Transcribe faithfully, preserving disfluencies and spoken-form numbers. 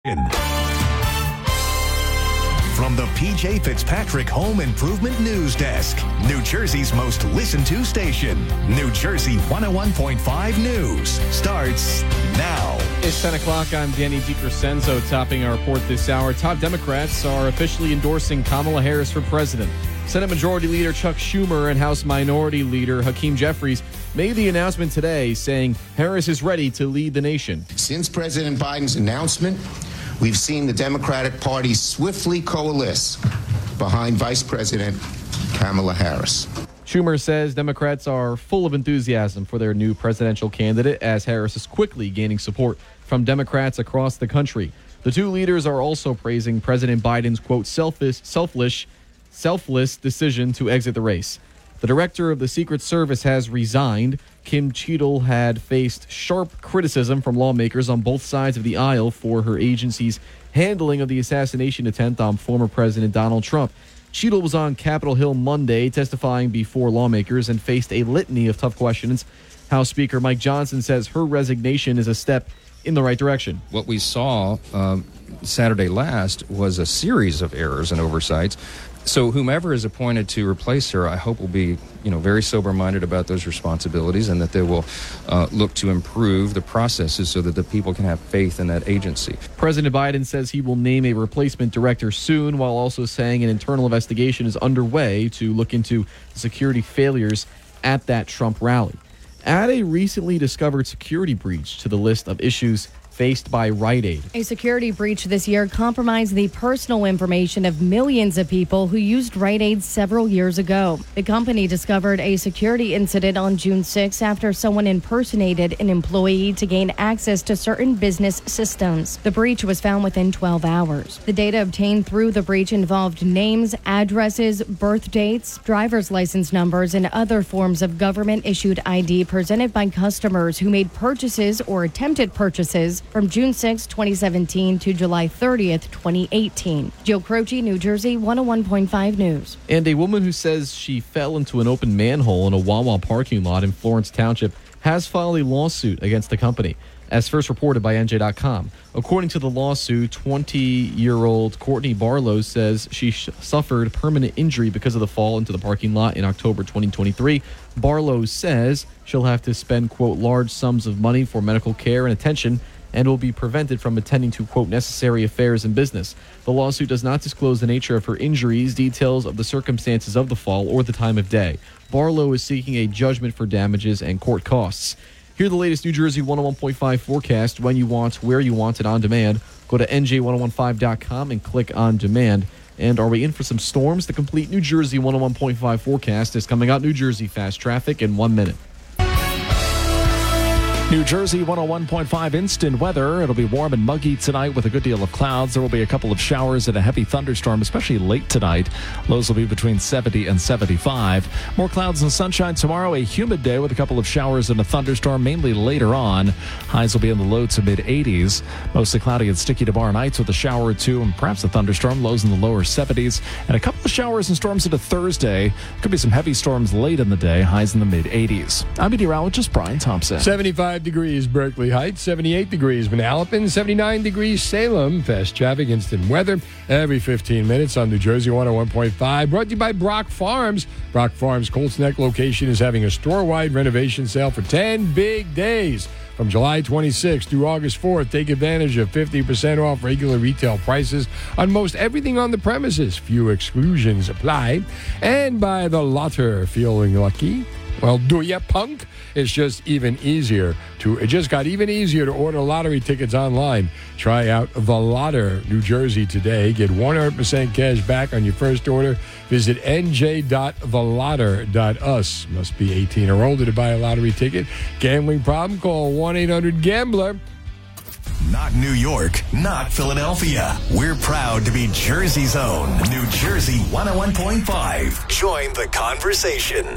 From the P J Fitzpatrick Home Improvement News Desk, New Jersey's most listened to station, New Jersey one oh one point five News starts now. It's ten o'clock. I'm Danny DiCrescenzo. Topping our report this hour, top Democrats are officially endorsing Kamala Harris for president. Senate Majority Leader Chuck Schumer and House Minority Leader Hakeem Jeffries made the announcement today saying Harris is ready to lead the nation. Since President Biden's announcement, we've seen the Democratic Party swiftly coalesce behind Vice President Kamala Harris. Schumer says Democrats are full of enthusiasm for their new presidential candidate as Harris is quickly gaining support from Democrats across the country. The two leaders are also praising President Biden's, quote, selfish, selfish, selfless decision to exit the race. The director of the Secret Service has resigned. Kim Cheadle had faced sharp criticism from lawmakers on both sides of the aisle for her agency's handling of the assassination attempt on former President Donald Trump. Cheadle was on Capitol Hill Monday testifying before lawmakers and faced a litany of tough questions. House Speaker Mike Johnson says her resignation is a step in the right direction. What we saw um, Saturday last was a series of errors and oversights. So whomever is appointed to replace her, I hope will be, you know, very sober-minded about those responsibilities and that they will uh, look to improve the processes so that the people can have faith in that agency. President Biden says he will name a replacement director soon, while also saying an internal investigation is underway to look into security failures at that Trump rally. Add a recently discovered security breach to the list of issues faced by Rite Aid. A security breach this year compromised the personal information of millions of people who used Rite Aid several years ago. The company discovered a security incident on June sixth after someone impersonated an employee to gain access to certain business systems. The breach was found within twelve hours. The data obtained through the breach involved names, addresses, birth dates, driver's license numbers, and other forms of government-issued I D presented by customers who made purchases or attempted purchases from June sixth, twenty seventeen to July thirtieth, twenty eighteen. Jill Croce, New Jersey, one oh one point five News. And a woman who says she fell into an open manhole in a Wawa parking lot in Florence Township has filed a lawsuit against the company, as first reported by N J dot com. According to the lawsuit, twenty-year-old Courtney Barlow says she sh- suffered permanent injury because of the fall into the parking lot in October twenty twenty-three. Barlow says she'll have to spend, quote, large sums of money for medical care and attention and will be prevented from attending to, quote, necessary affairs in business. The lawsuit does not disclose the nature of her injuries, details of the circumstances of the fall, or the time of day. Barlow is seeking a judgment for damages and court costs. Hear the latest New Jersey one oh one point five forecast when you want, where you want it, on demand. Go to N J ten fifteen dot com and click on demand. And are we in for some storms? The complete New Jersey one oh one point five forecast is coming out. New Jersey fast traffic in one minute. New Jersey one oh one point five instant weather. It'll be warm and muggy tonight with a good deal of clouds. There will be a couple of showers and a heavy thunderstorm, especially late tonight. Lows will be between seventy and seventy-five. More clouds and sunshine tomorrow. A humid day with a couple of showers and a thunderstorm, mainly later on. Highs will be in the low to mid eighties. Mostly cloudy and sticky tomorrow nights with a shower or two and perhaps a thunderstorm. Lows in the lower seventies. And a couple of showers and storms into Thursday. Could be some heavy storms late in the day. Highs in the mid eighties. I'm meteorologist Brian Thompson. seventy-five degrees Berkeley Heights, seventy-eight degrees Manalapan, seventy-nine degrees Salem. Fast traffic, instant weather every fifteen minutes on New Jersey one oh one point five. Brought to you by Brock Farms. Brock Farms Colts Neck location is having a store-wide renovation sale for ten big days. From July twenty-sixth through August fourth, take advantage of fifty percent off regular retail prices on most everything on the premises. Few exclusions apply. And by the Lotter. Feeling lucky? Well, do ya, punk? It's just even easier to, it just got even easier to order lottery tickets online. Try out The Lotter, New Jersey today. Get one hundred percent cash back on your first order. Visit N J dot the lotter dot U S. Must be eighteen or older to buy a lottery ticket. Gambling problem? Call one eight hundred gambler. Not New York, not Philadelphia. We're proud to be Jersey's own New Jersey one oh one point five. Join the conversation.